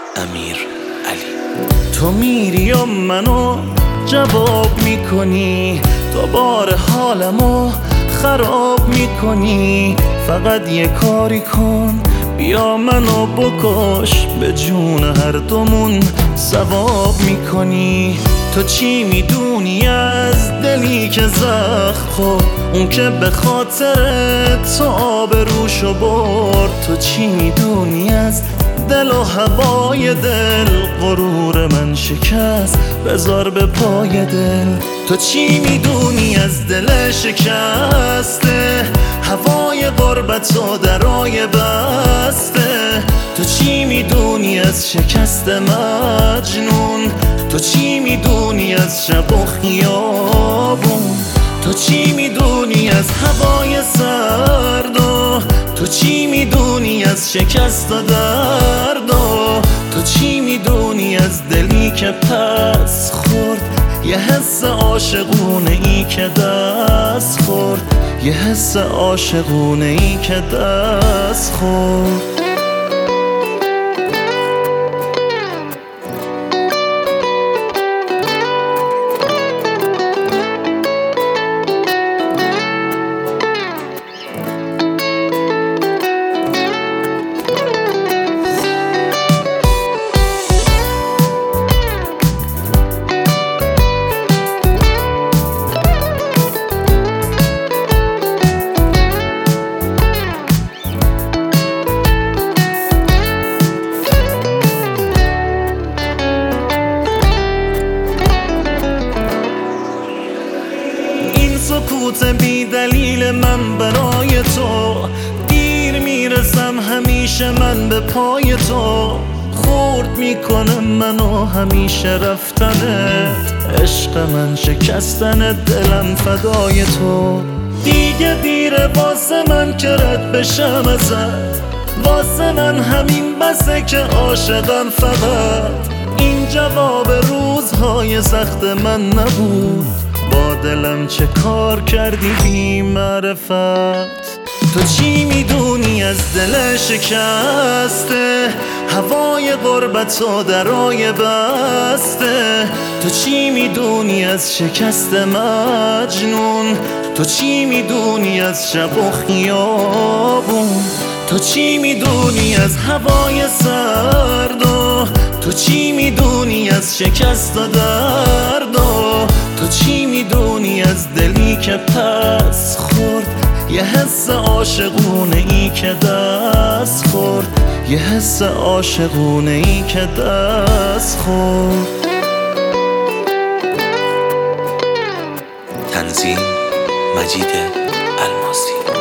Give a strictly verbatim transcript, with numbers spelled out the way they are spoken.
امیر علی. تو میری و منو جواب میکنی، دوباره حالمو خراب میکنی. فقط یه کاری کن، بیا منو بکش، به جون هر دومون ثواب میکنی. تو چی میدونی از دلی که زخم خورد، اون که به خاطر تو آبروشو برد؟ تو چی میدونی از دل و هوای دل، غرور من شکست بذار به پای دل. تو چی میدونی از دل شکسته، هوای غربت و درای بسته؟ تو چی میدونی از شکست مجنون؟ تو چی میدونی از شب و خیابون؟ تو چی میدونی از هوای سرد و تو چی میدونی از شکست و درد و تو چی میدونی از دلی که پس خورد؟ یه حس عاشقونه ای که دست خورد، یه حس عاشقونه ای که دست خورد. سکوت بی دلیل من برای تو، دیر میرسم همیشه من به پای تو. خورد میکنه منو همیشه رفتنت، عشق من شکستن دلم فدای تو. دیگه دیره واسه من که رد بشم ازت، واسه من همین بسه که عاشقم فقط. این جواب روزهای سخت من نبود، با دلم چه کار کردی بی معرفت؟ تو چی میدونی از دل شکسته، هوای غربت و درای بسته؟ تو چی میدونی از شکست مجنون؟ تو چی میدونی از شب و خیابون؟ تو چی میدونی از هوای سرد و تو چی میدونی از شکست و درد و تو چی میدونی از دلی که پس خورد؟ یه حس عاشقونه ای که دست خورد، یه حس عاشقونه ای که دست خورد. تنظیم مجید الماسی.